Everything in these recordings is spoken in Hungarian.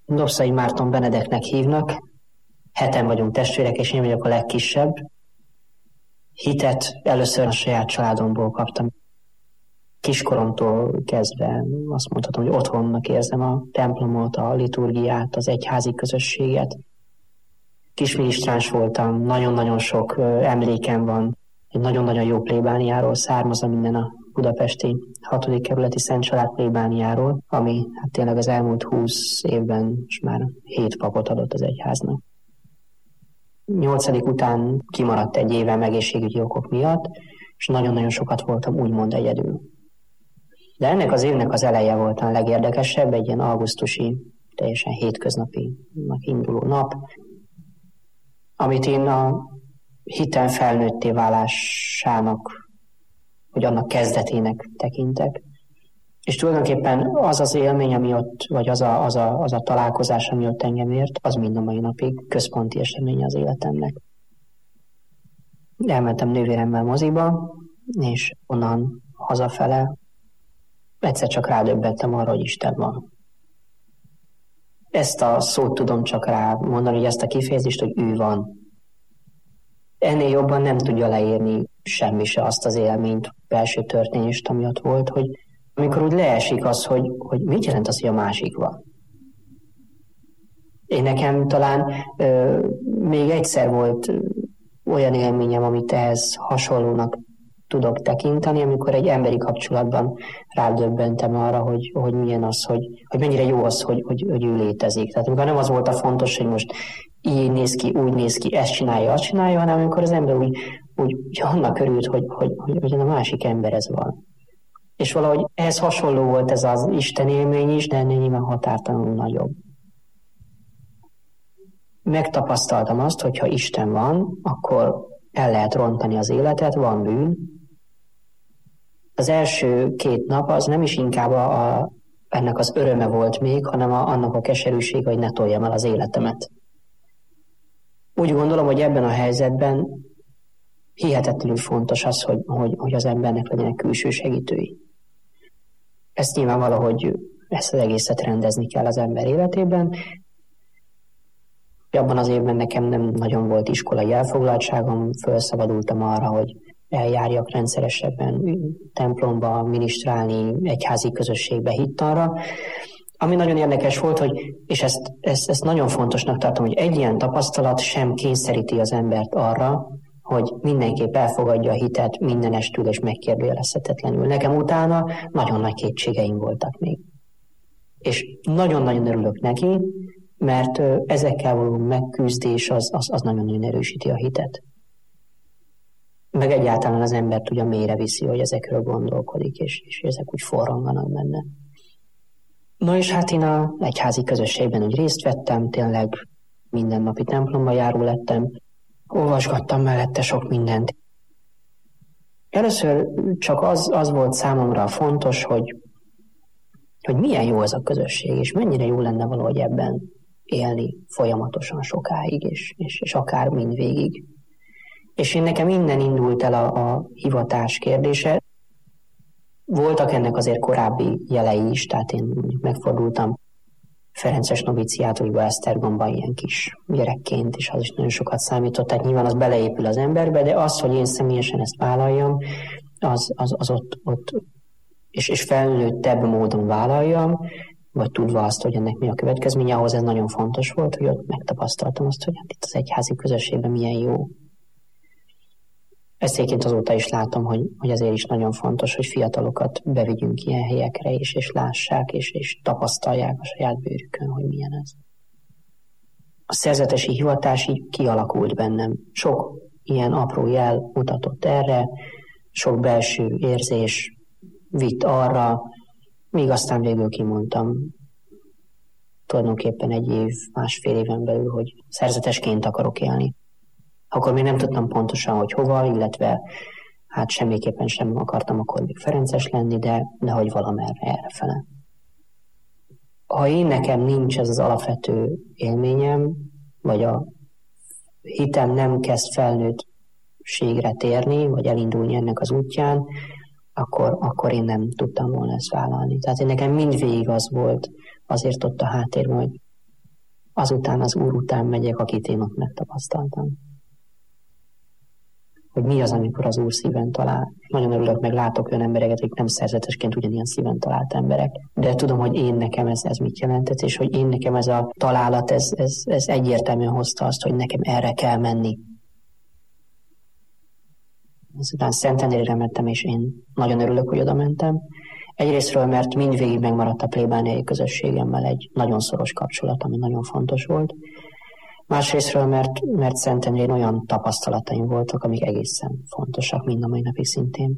Dobszai Márton Benedeknek hívnak, 7-en vagyunk testvérek, és én vagyok a legkisebb. Hitet először a saját családomból kaptam. Kiskoromtól kezdve azt mondhatom, hogy otthonnak érzem a templomot, a liturgiát, az egyházi közösséget. Kisminisztráns voltam, nagyon-nagyon sok emlékem van, egy nagyon-nagyon jó plébániáról származom, minden a budapesti 6. kerületi Szent Család plébániáról, ami hát tényleg az elmúlt 20 évben most már 7 papot adott az egyháznak. 8. után kimaradt egy éven egészségügyi okok miatt, és nagyon-nagyon sokat voltam úgymond egyedül. De ennek az évnek az eleje volt a legérdekesebb, egy ilyen augusztusi, teljesen hétköznapinak induló nap, amit én a hiten felnőtté válásának, hogy annak kezdetének tekintek. És tulajdonképpen az az élmény, ami ott, vagy az a találkozás, ami ott engem ért, az mind a mai napig központi esemény az életemnek. Elmentem nővéremmel moziba, és onnan hazafele egyszer csak rádöbbentem arra, hogy Isten van. Ezt a szót tudom csak rá mondani, hogy ezt a kifejezést, hogy ő van. Ennél jobban nem tudja leírni semmi se azt az élményt, belső történést, ami ott volt, hogy amikor úgy leesik az, hogy mit jelent az, hogy a másik van. Én nekem talán még egyszer volt olyan élményem, amit ehhez hasonlónak tudok tekinteni, amikor egy emberi kapcsolatban rádöbbentem arra, hogy milyen az, hogy mennyire jó az, hogy ő létezik. Tehát amikor nem az volt a fontos, hogy most így néz ki, úgy néz ki, ezt csinálja, azt csinálja, hanem amikor az ember úgy annak örült, hogy a másik ember ez van. És valahogy ehhez hasonló volt ez az Isten élmény is, de ennél nyilván határtalanul nagyobb. Megtapasztaltam azt, hogy ha Isten van, akkor el lehet rontani az életet, van bűn. Az első 2 nap az nem is inkább ennek az öröme volt még, hanem annak a keserűsége, hogy ne toljam el az életemet. Úgy gondolom, hogy ebben a helyzetben hihetetlenül fontos az, hogy az embernek legyenek külső segítői. Ezt nyilván valahogy ezt az egészet rendezni kell az ember életében. Abban az évben nekem nem nagyon volt iskolai elfoglaltságom, felszabadultam arra, hogy eljárjak rendszeresebben templomba, minisztrálni, egyházi közösségbe, hittanra. Ami nagyon érdekes volt, és ezt nagyon fontosnak tartom, hogy egy ilyen tapasztalat sem kényszeríti az embert arra, hogy mindenképp elfogadja a hitet mindenestül és megkérdőjelezhetetlenül. Nekem utána nagyon nagy kétségeim voltak még. És nagyon-nagyon örülök neki, mert ezekkel való megküzdés az nagyon-nagyon erősíti a hitet. Meg egyáltalán az embert ugye mélyre viszi, hogy ezekről gondolkodik, és ezek úgy forranganak benne. No és hát én az egyházi közösségben úgy részt vettem, tényleg mindennapi templomba járó lettem, olvasgattam mellette sok mindent. Először csak az volt számomra fontos, hogy milyen jó ez a közösség, és mennyire jó lenne valahogy ebben élni folyamatosan sokáig, és akár mindvégig. És én nekem innen indult el a hivatás kérdése. Voltak ennek azért korábbi jelei is, tehát én mondjuk megfordultam Ferences noviciátusba Esztergomban ilyen kis gyerekként, és az is nagyon sokat számított, tehát nyilván az beleépül az emberbe, de az, hogy én személyesen ezt vállaljam, az ott és felnőttebb módon vállaljam, vagy tudva azt, hogy ennek mi a következménye, ahhoz ez nagyon fontos volt, hogy ott megtapasztaltam azt, hogy hát itt az egyházi közösségben milyen jó. Ezt egyébként azóta is látom, hogy ezért is nagyon fontos, hogy fiatalokat bevigyünk ilyen helyekre is, és lássák, és tapasztalják a saját bőrükön, hogy milyen ez. A szerzetesi hivatás így kialakult bennem. Sok ilyen apró jel mutatott erre, sok belső érzés vitt arra, míg aztán végül kimondtam tulajdonképpen 1 év, 1,5 éven belül, hogy szerzetesként akarok élni. Akkor még nem tudtam pontosan, hogy hova, illetve hát semmiképpen sem akartam akkor még ferences lenni, de hogy valamerre errefele. Ha én nekem nincs ez az alapvető élményem, vagy a hitem nem kezd felnőttségre térni, vagy elindulni ennek az útján, akkor én nem tudtam volna ezt vállalni. Tehát nekem mindvégig az volt azért ott a háttérben, hogy azután az Úr után megyek, akit én ott megtapasztaltam. Hogy mi az, amikor az Úr szíven talál. Nagyon örülök, meg látok olyan embereket, akik nem szerzetesként ugyanilyen szíven talált emberek. De tudom, hogy én nekem ez mit jelentett, és hogy én nekem ez a találat, ez egyértelműen hozta azt, hogy nekem erre kell menni. Azután Szentendrére mentem, és én nagyon örülök, hogy oda mentem. Egyrésztről, mert mindvégig megmaradt a plébániai közösségemmel egy nagyon szoros kapcsolat, ami nagyon fontos volt. Másrésztről, mert Szentendrén olyan tapasztalataim voltak, amik egészen fontosak, mind a mai napig szintén.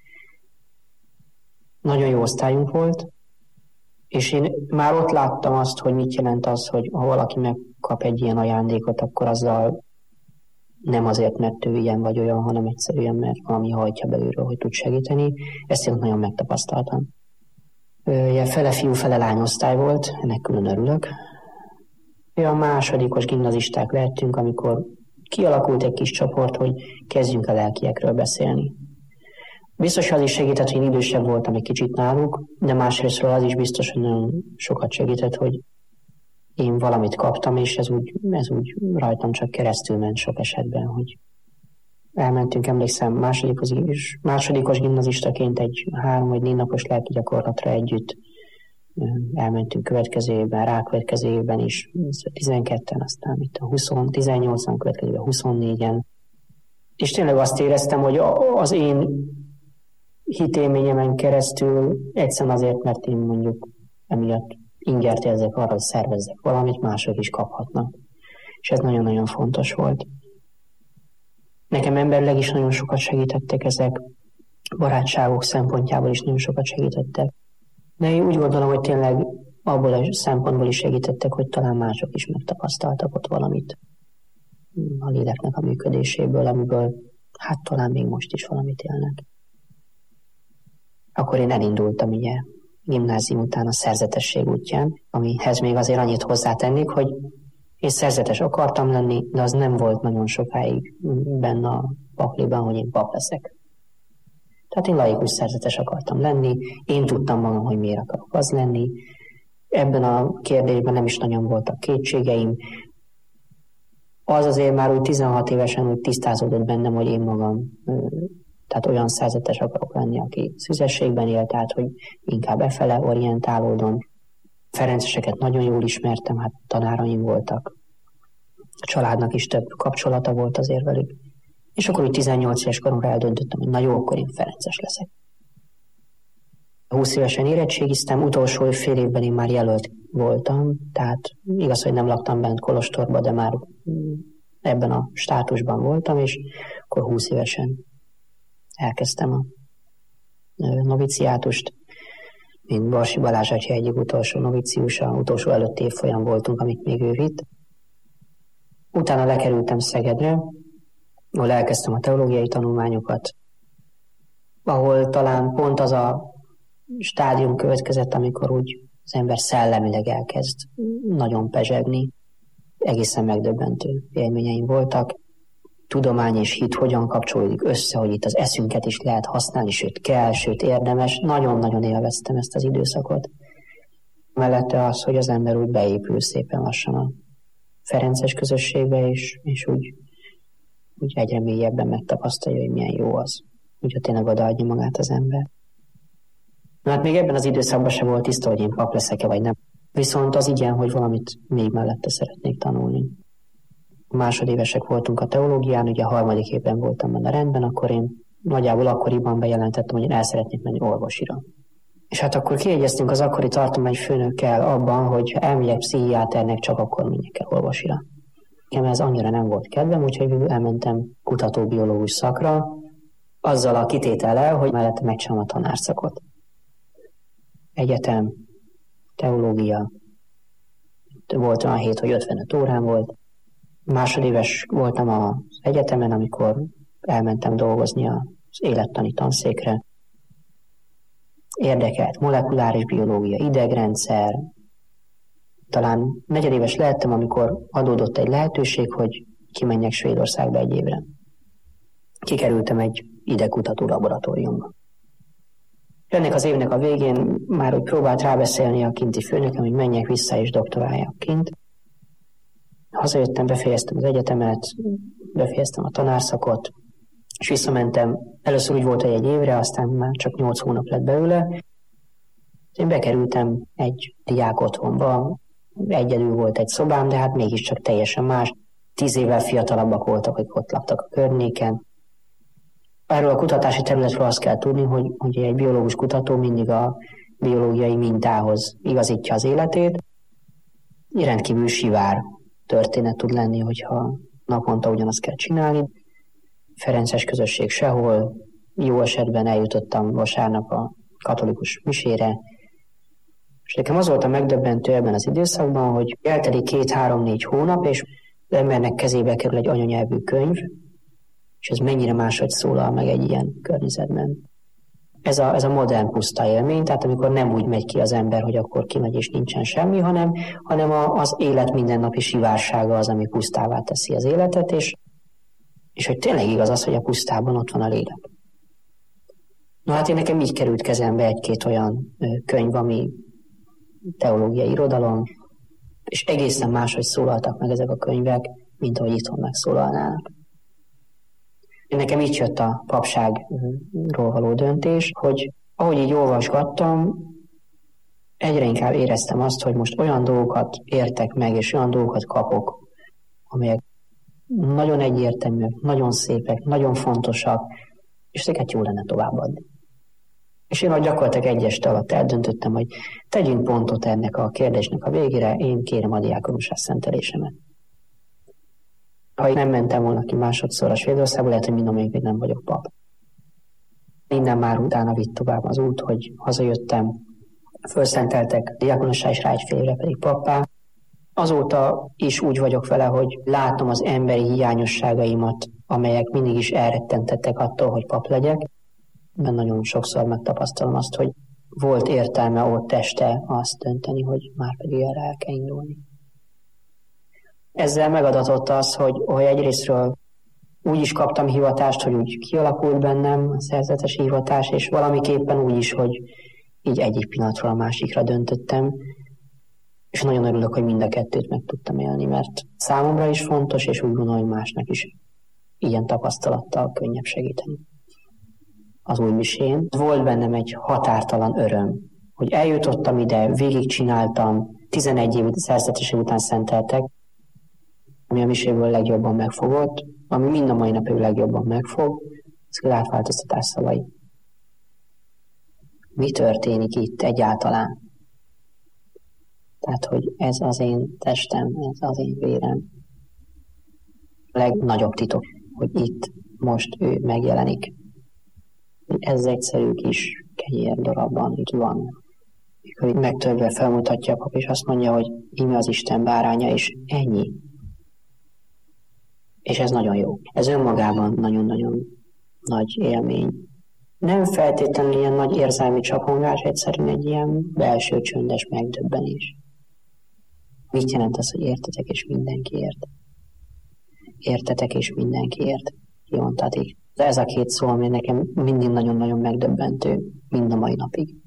Nagyon jó osztályunk volt, és én már ott láttam azt, hogy mit jelent az, hogy ha valaki megkap egy ilyen ajándékot, akkor azzal nem azért, mert ő ilyen vagy olyan, hanem egyszerűen, mert valami hajtja belülről, hogy tud segíteni. Ezt én nagyon megtapasztaltam. Fele fiú, fele lány osztály volt, ennek külön örülök. Olyan másodikos gimnazisták lehettünk, amikor kialakult egy kis csoport, hogy kezdjünk a lelkiekről beszélni. Biztos, hogy az is segített, hogy én idősebb voltam egy kicsit náluk, de másrésztről az is biztos, hogy nagyon sokat segített, hogy én valamit kaptam, és ez úgy rajtam csak keresztül ment sok esetben, hogy elmentünk, emlékszem, másodikos gimnazistaként egy 3 vagy 4 napos lelki gyakorlatra együtt. Elmentünk következő évben, rákövetkező évben is, 12-en, aztán itt a 18-an, következő évben 24-en. És tényleg azt éreztem, hogy az én hitélményemen keresztül egyszerűen azért, mert én mondjuk emiatt ingert érzek arra, hogy szervezzek valamit, mások is kaphatnak. És ez nagyon-nagyon fontos volt. Nekem emberileg is nagyon sokat segítettek ezek, barátságok szempontjából is nagyon sokat segítettek. De én úgy gondolom, hogy tényleg abból a szempontból is segítettek, hogy talán mások is megtapasztaltak ott valamit a léleknek a működéséből, amiből hát talán még most is valamit élnek. Akkor én elindultam ugye gimnázium után a szerzetesség útján, amihez még azért annyit hozzátennék, hogy én szerzetes akartam lenni, de az nem volt nagyon sokáig benne a pakliban, hogy én pap leszek. Tehát én laikus szerzetes akartam lenni, én tudtam magam, hogy miért akarok az lenni. Ebben a kérdésben nem is nagyon voltak kétségeim. Az azért már úgy 16 évesen úgy tisztázódott bennem, hogy én magam, tehát olyan szerzetes akarok lenni, aki szüzességben él, tehát hogy inkább efele orientálódom. Ferenceseket nagyon jól ismertem, hát tanáraim voltak. A családnak is több kapcsolata volt azért velük. És akkor úgy 18 éves koromra eldöntöttem, hogy na jó, akkor én ferences leszek. 20 évesen érettségiztem, utolsó fél évben én már jelölt voltam, tehát igaz, hogy nem laktam bent kolostorba, de már ebben a státusban voltam, és akkor 20 évesen elkezdtem a noviciátust. Én Barsi Balázs atya egyik utolsó noviciusa, utolsó előtti évfolyam voltunk, amit még ő vitt. Utána lekerültem Szegedre, ahol elkezdtem a teológiai tanulmányokat, ahol talán pont az a stádium következett, amikor úgy az ember szellemileg elkezd nagyon pezsegni. Egészen megdöbbentő élményeim voltak. Tudomány és hit hogyan kapcsolódik össze, hogy itt az eszünket is lehet használni, sőt kell, sőt érdemes. Nagyon-nagyon élveztem ezt az időszakot. Mellette az, hogy az ember úgy beépül szépen lassan a ferences közösségbe, és úgy egyre mélyebben megtapasztalja, hogy milyen jó az, hogyha tényleg odaadja magát az ember. Na hát még ebben az időszakban se volt tiszta, hogy én pap leszek-e vagy nem. Viszont az igen, hogy valamit még mellette szeretnék tanulni. Másodévesek voltunk a teológián, ugye a 3. évben voltam benne a rendben, akkor én nagyjából akkoriban bejelentettem, hogy én el szeretnék menni orvosira. És hát akkor kiegyeztünk az akkori tartományfőnökkel abban, hogy ha elmegyek pszichiáternek, csak akkor menjek el orvosira. Nekem ez annyira nem volt kedvem, úgyhogy elmentem kutatóbiológus szakra, azzal a kitétellel, hogy mellette megcsinálom a tanárszakot. Egyetem, teológia, volt olyan hét, hogy 55 órán volt. Másodéves voltam az egyetemen, amikor elmentem dolgozni az élettani tanszékre. Érdekelt molekuláris biológia, idegrendszer. Talán negyedéves lehettem, amikor adódott egy lehetőség, hogy kimenjek Svédországba egy évre. Kikerültem egy idegkutató laboratóriumba. Ennek az évnek a végén már úgy próbált rábeszélni a kinti főnököm, hogy menjek vissza és doktoráljak kint. Hazajöttem, befejeztem az egyetemet, befejeztem a tanárszakot, és visszamentem. Először úgy volt, hogy egy évre, aztán már csak 8 hónap lett belőle. Én bekerültem egy diák otthonba, egyedül volt egy szobám, de hát mégiscsak teljesen más. 10 évvel fiatalabbak voltak, akik ott laktak a környéken. Erről a kutatási területről azt kell tudni, hogy egy biológus kutató mindig a biológiai mintához igazítja az életét. Rendkívül sivár történet tud lenni, hogyha naponta ugyanazt kell csinálni. Ferences közösség sehol, jó esetben eljutottam vasárnap a katolikus misére, és nekem az volt a megdöbbentő ebben az időszakban, hogy eltelik 2-3-4 hónap, és az embernek kezébe kerül egy anyanyelvű könyv, és ez mennyire máshogy szólal meg egy ilyen környezetben. Ez a modern puszta élmény, tehát amikor nem úgy megy ki az ember, hogy akkor kimegy és nincsen semmi, hanem az élet mindennapi sivársága az, ami pusztává teszi az életet, és hogy tényleg igaz az, hogy a pusztában ott van a lélek. Na hát én nekem így került kezembe egy-két olyan könyv, ami teológiai irodalom, és egészen máshogy szólaltak meg ezek a könyvek, mint ahogy itthon megszólalnának. Nekem így jött a papságról való döntés, hogy ahogy így olvasgattam, egyre inkább éreztem azt, hogy most olyan dolgokat értek meg, és olyan dolgokat kapok, amelyek nagyon egyértelműek, nagyon szépek, nagyon fontosak, és ezeket jó lenne továbbadni. És én gyakorlatilag egy este alatt eldöntöttem, hogy tegyünk pontot ennek a kérdésnek a végére, én kérem a diákonusság szentelésemet. Ha nem mentem volna ki másodszor a Svédországba, lehet, hogy mindamelyik még nem vagyok pap. Innen már utána vitt tovább az út, hogy hazajöttem, fölszenteltek diákonusság, és rá egy fél évre pedig pappá. Azóta is úgy vagyok vele, hogy látom az emberi hiányosságaimat, amelyek mindig is elrettentettek attól, hogy pap legyek. Mert nagyon sokszor megtapasztalom azt, hogy volt értelme ott este azt dönteni, hogy már pedig erre el kell indulni. Ezzel megadatott az, hogy egyrésztről úgy is kaptam hivatást, hogy úgy kialakult bennem a szerzetes hivatás, és valamiképpen úgy is, hogy így egyik pillanatról a másikra döntöttem, és nagyon örülök, hogy mind a kettőt meg tudtam élni, mert számomra is fontos, és úgy gondolom, hogy másnak is ilyen tapasztalattal könnyebb segíteni. Az új misén. Volt bennem egy határtalan öröm, hogy eljutottam ide, végigcsináltam, 11 év szerzeteség után szenteltek, ami a miséből legjobban megfogott, ami mind a mai napig legjobban megfog, ez az átváltoztatás szavai. Mi történik itt egyáltalán? Tehát, hogy ez az én testem, ez az én vérem. A legnagyobb titok, hogy itt most ő megjelenik. Ez egyszerű kis kenyér darabban itt van. Mikor megtörve felmutatja a pap, és azt mondja, hogy íme az Isten báránya, és ennyi. És ez nagyon jó. Ez önmagában nagyon-nagyon nagy élmény. Nem feltétlenül ilyen nagy érzelmi csapongás, egyszerűen egy ilyen belső csöndes megdöbbenés. Mit jelent az, hogy értetek és mindenki ért? Értetek és mindenki ért. Kiontatik. De ez a két szó, ami nekem mindig nagyon-nagyon megdöbbentő, mind a mai napig.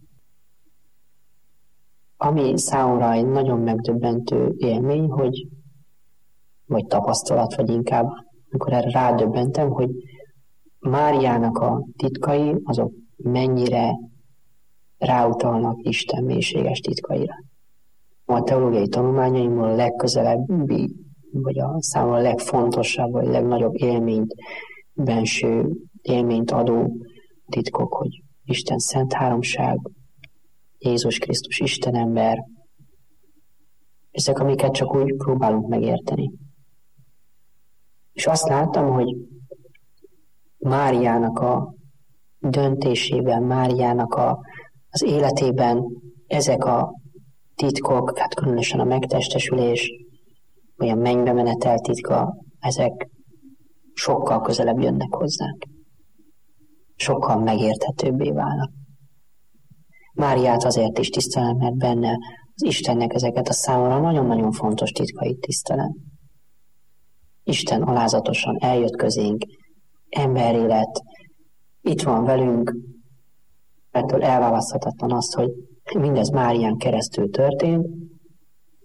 Ami számomra egy nagyon megdöbbentő élmény, vagy tapasztalat, vagy inkább, amikor erre rádöbbentem, hogy Máriának a titkai, azok mennyire ráutalnak Isten mélységes titkaira. A teológiai tanulmányaimból a legközelebbi, vagy a számomra legfontosabb, vagy legnagyobb élményt, benső élményt adó titkok, hogy Isten szent háromság, Jézus Krisztus Istenember, ezek, amiket csak úgy próbálunk megérteni. És azt láttam, hogy Máriának a döntésében, Máriának az életében ezek a titkok, hát különösen a megtestesülés, vagy a mennybe menetel titka, ezek sokkal közelebb jönnek hozzánk. Sokkal megérthetőbbé válnak. Máriát azért is tisztelem, mert benne az Istennek ezeket a számomra nagyon-nagyon fontos titkait tisztelem. Isten alázatosan eljött közénk, emberré lett, itt van velünk, ettől elválaszthatatlan azt, hogy mindez Márián keresztül történt,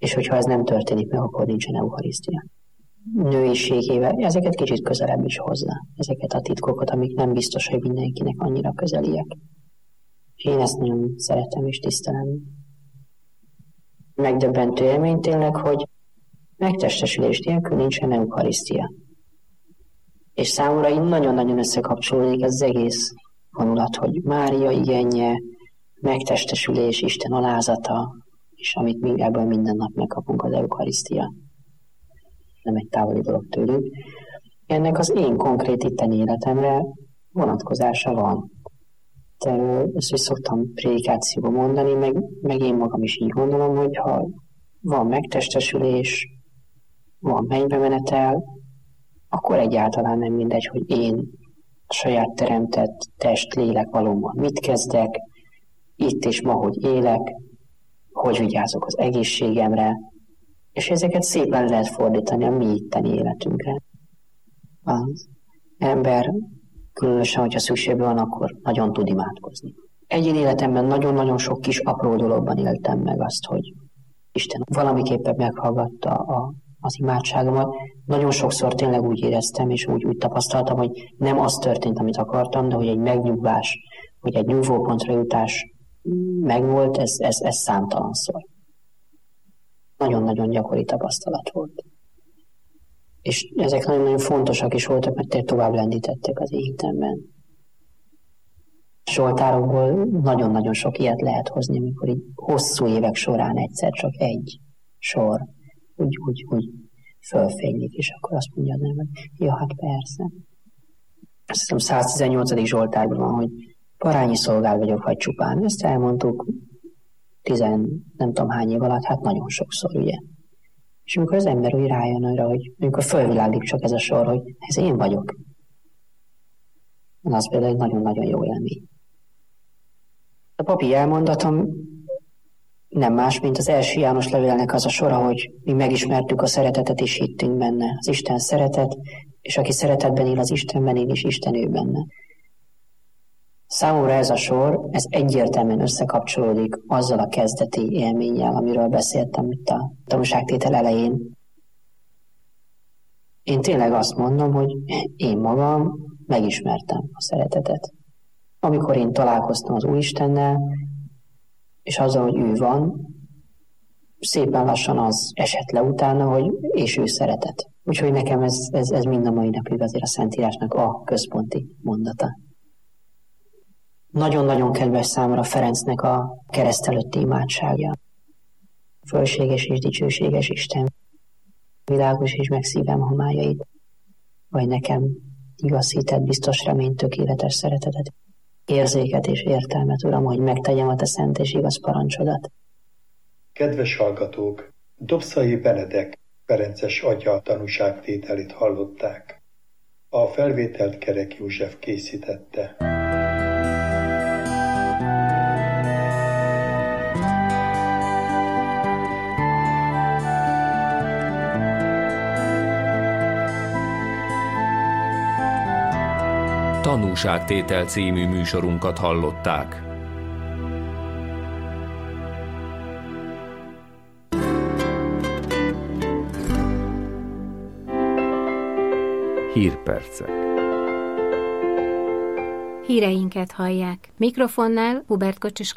és hogyha ez nem történik meg, akkor nincsen eucharisztia. Nőiségével ezeket kicsit közelebb is hozza, ezeket a titkokat, amik nem biztos, hogy mindenkinek annyira közeliek. És én ezt nagyon szeretem és tisztelem. Megdöbbentő élmény tényleg, hogy megtestesülés nélkül nincsen eucharisztia. És számomra így nagyon-nagyon összekapcsolódik ez az egész vonulat, hogy Mária igénye, megtestesülés, Isten alázata, és amit mi ebből minden nap megkapunk, az eucharisztia. Nem egy távoli dolog tőlünk. Ennek az én konkrét itteni életemre vonatkozása van. Ezt is szoktam prédikációban mondani, meg én magam is így gondolom, hogy ha van megtestesülés, van mennybe menetel, akkor egyáltalán nem mindegy, hogy én a saját teremtett test, lélek valóban mit kezdek, itt és ma, hogy élek, hogy vigyázok az egészségemre, és ezeket szépen lehet fordítani a mi itteni életünkre. Az ember, különösen, hogyha szükség van, akkor nagyon tud imádkozni. Egyén életemben nagyon-nagyon sok kis apró dologban éltem meg azt, hogy Isten valamiképpen meghallgatta az imádságomat. Nagyon sokszor tényleg úgy éreztem, és úgy tapasztaltam, hogy nem az történt, amit akartam, de hogy egy megnyugvás, hogy egy nyugvópontra jutás megvolt, ez számtalanszor. Nagyon-nagyon gyakori tapasztalat volt. És ezek nagyon-nagyon fontosak is voltak, mert tovább lendítettek az én hitemben. Zsoltárokból nagyon-nagyon sok ilyet lehet hozni, amikor így hosszú évek során egyszer csak egy sor úgy fölfénylik, és akkor azt mondja, hogy ja, hát persze. Azt hiszem 118. Zsoltárban van, hogy parányi szolgál vagyok, vagy csupán. Ezt elmondtuk nem tudom hány év alatt, hát nagyon sokszor, ugye. És amikor az ember úgy rájön arra, hogy amikor fölviláglik csak ez a sor, hogy ez én vagyok, az például egy nagyon-nagyon jó élmény. A papi elmondatom nem más, mint az első János levélnek az a sora, hogy mi megismertük a szeretetet és hittünk benne. Az Isten szeretet, és aki szeretetben él, az Istenben él, és Isten ő benne. Számomra ez a sor, ez egyértelműen összekapcsolódik azzal a kezdeti élménnyel, amiről beszéltem itt a tanúságtétel elején. Én tényleg azt mondom, hogy én magam megismertem a szeretetet. Amikor én találkoztam az Úristennel, és azzal, hogy ő van, szépen lassan az esett le utána, hogy és ő szeretet. Úgyhogy nekem ez mind a mai napig azért a Szentírásnak a központi mondata. Nagyon-nagyon kedves számomra Ferencnek a kereszt előtti imádságja. Fölséges és dicsőséges Isten, világos és megszívem homályait, vagy nekem igaz hitet, biztos reményt, tökéletes szeretetet, érzéket és értelmet, Uram, hogy megtegyem a te szent és igaz parancsodat. Kedves hallgatók, Dobszai Benedek Ferences atya tanúságtételét hallották. A felvételt Kerek József készítette. Tanúságtétel című műsorunkat hallották. Hírpercek. Híreinket hallják. Mikrofonnál Hubert Kocsis